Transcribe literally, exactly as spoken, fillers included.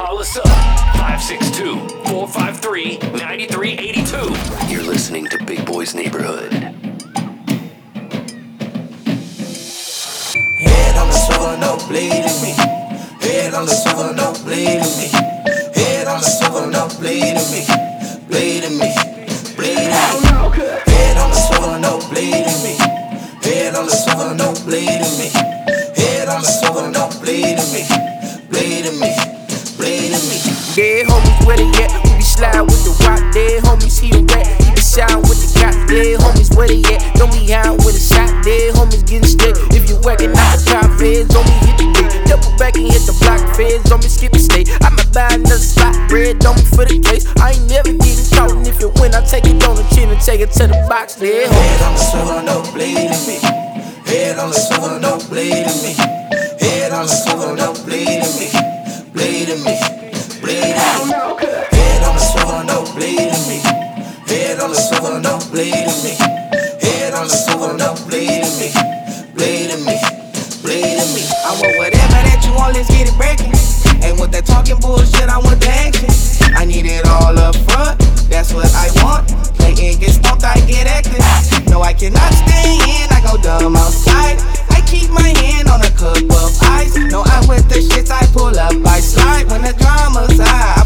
Call us up, five six two, four five three, nine three eight two. You're listening to Big Boy's Neighborhood. Head on the swivel, no bleeding me. Head on the swivel, no bleeding me. Head on the swivel, no bleeding me. Bleeding me, bleeding me. Head on the swivel, no bleeding me. Head on the swivel, no bleeding me. Head on the swivel, no bleeding me. Bleeding me, bleeding me. Dead homies, where they at? We be slide with the rock. Dead homies, he a rat. He be shine with the cop. Dead homies, where they at? Don't be high with a shot. Dead homies getting straight. If you working out the top, feds on me hit the gate. Double back and hit the block. Feds on me skip the state. I might buy another spot. Bread on me for the case. I ain't never getting caught. And if it win, I take it on the chin and take it to the box. Dead homies. Head on the swivel, no bleeding me. Head on the swivel, no bleeding me. Head on the swivel, no bleeding me. Bleeding me, bleeding me. Head on the swivel, no bleeding me. Head on the swivel, no bleeding me. Head on the swivel, no bleeding me. Bleeding me, bleeding me. I want whatever that you want, let's get it breaking. And with that talking bullshit, I want the action. I need it all up front, that's what I want. Play in, get smoked, I get active. No, I cannot stay in, I go dumb outside. I keep my hand on a cup of ice. No, I with the shits, I pull up, I slide. When the drama's high,